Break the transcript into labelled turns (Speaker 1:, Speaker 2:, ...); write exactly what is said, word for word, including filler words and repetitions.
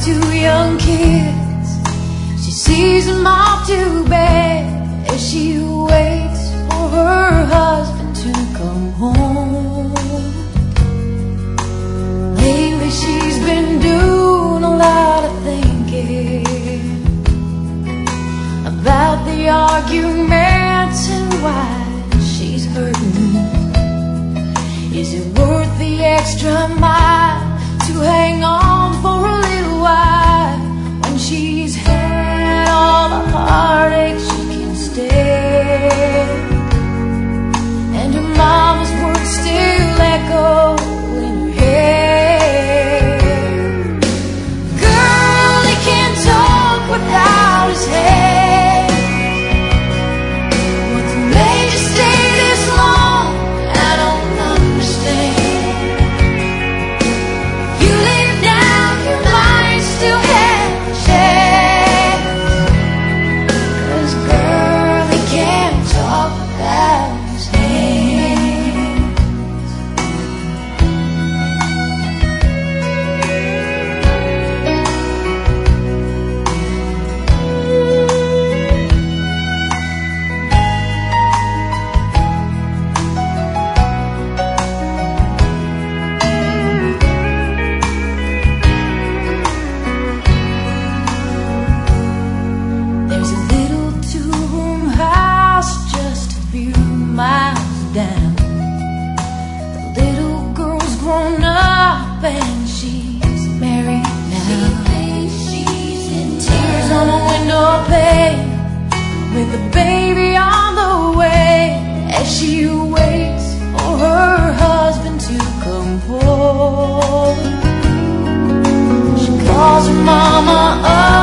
Speaker 1: two young kids. She sees them off to bed as she waits for her husband to come home. Lately she's been doing a lot of thinking about the arguments and why she's hurting. Is it worth the extra mile to hang on for a little while when she's had all the heartache she can stand, and her mama's words still echo in her head? Girl, he can't talk without his head. What's made you stay this long? I don't understand. You lay down, your mind still has a chance. 'Cause girl, he can't talk without his hands. There's a little two-room house just a few miles down. The little girl's grown up and she's married now. She's in tears on the window pane with the baby on the way as she waits for her husband to come home. She calls her mama up